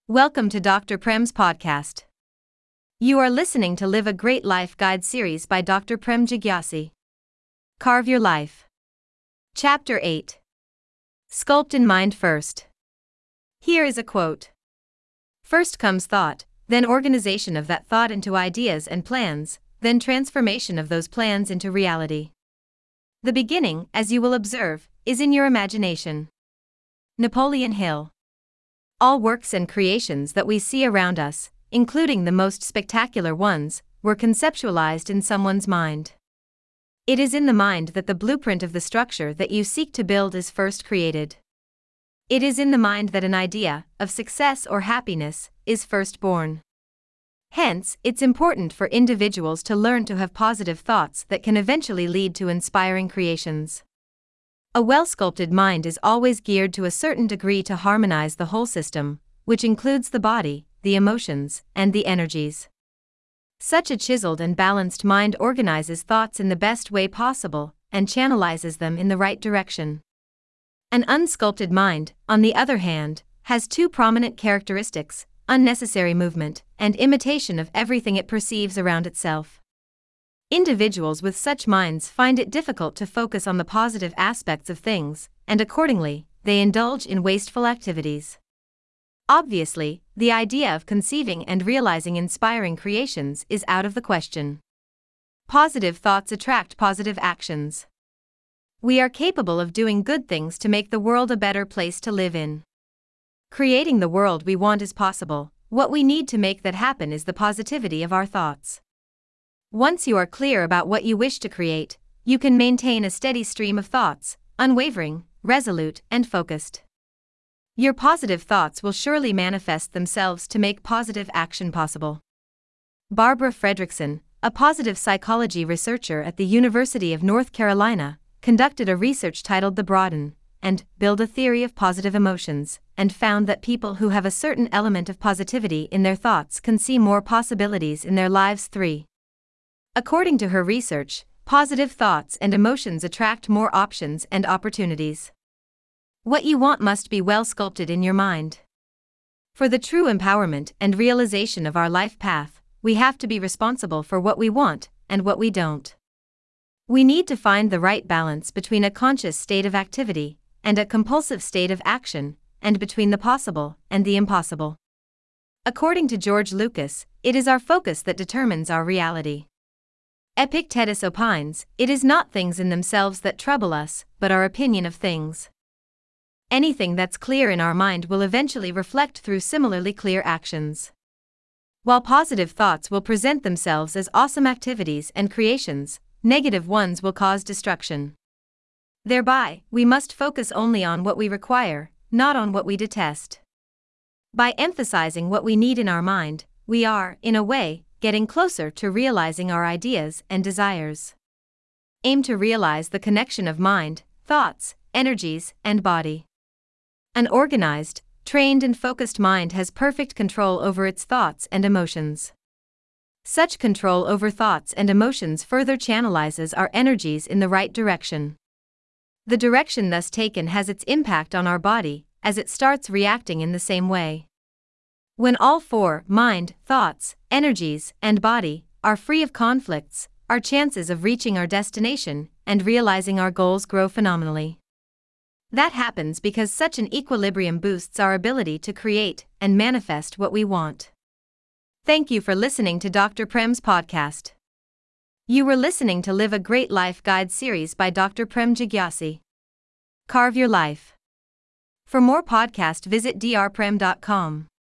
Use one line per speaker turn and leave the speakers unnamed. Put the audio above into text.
Welcome to Dr. Prem's podcast. You are listening to Live a Great Life Guide series by Dr. Prem Jigyasi. Carve Your Life. Chapter 8. Sculpt in Mind First. Here is a quote. First comes thought, then organization of that thought into ideas and plans, then transformation of those plans into reality. The beginning, as you will observe, is in your imagination. Napoleon Hill. All works and creations that we see around us, including the most spectacular ones, were conceptualized in someone's mind. It is in the mind that the blueprint of the structure that you seek to build is first created. It is in the mind that an idea of success or happiness is first born. Hence, it's important for individuals to learn to have positive thoughts that can eventually lead to inspiring creations. A well-sculpted mind is always geared to a certain degree to harmonize the whole system, which includes the body, the emotions, and the energies. Such a chiseled and balanced mind organizes thoughts in the best way possible and channelizes them in the right direction. An unsculpted mind, on the other hand, has two prominent characteristics: unnecessary movement and imitation of everything it perceives around itself. Individuals with such minds find it difficult to focus on the positive aspects of things, and accordingly, they indulge in wasteful activities. Obviously, the idea of conceiving and realizing inspiring creations is out of the question. Positive thoughts attract positive actions. We are capable of doing good things to make the world a better place to live in. Creating the world we want is possible. What we need to make that happen is the positivity of our thoughts. Once you are clear about what you wish to create, you can maintain a steady stream of thoughts, unwavering, resolute, and focused. Your positive thoughts will surely manifest themselves to make positive action possible. Barbara Fredrickson, a positive psychology researcher at the University of North Carolina, conducted a research titled The Broaden and Build a Theory of Positive Emotions, and found that people who have a certain element of positivity in their thoughts can see more possibilities in their lives. 3. According to her research, positive thoughts and emotions attract more options and opportunities. What you want must be well sculpted in your mind. For the true empowerment and realization of our life path, we have to be responsible for what we want and what we don't. We need to find the right balance between a conscious state of activity and a compulsive state of action, and between the possible and the impossible. According to George Lucas, it is our focus that determines our reality. Epictetus opines, it is not things in themselves that trouble us, but our opinion of things. Anything that's clear in our mind will eventually reflect through similarly clear actions. While positive thoughts will present themselves as awesome activities and creations, negative ones will cause destruction. Thereby, we must focus only on what we require, not on what we detest. By emphasizing what we need in our mind, we are, in a way, getting closer to realizing our ideas and desires. Aim to realize the connection of mind, thoughts, energies, and body. An organized, trained and focused mind has perfect control over its thoughts and emotions. Such control over thoughts and emotions further channelizes our energies in the right direction. The direction thus taken has its impact on our body, as it starts reacting in the same way. When all four, mind, thoughts, energies, and body, are free of conflicts, our chances of reaching our destination and realizing our goals grow phenomenally. That happens because such an equilibrium boosts our ability to create and manifest what we want. Thank you for listening to Dr. Prem's podcast. You were listening to Live a Great Life Guide series by Dr. Prem Jigyasi. Carve Your Life. For more podcast visit drprem.com.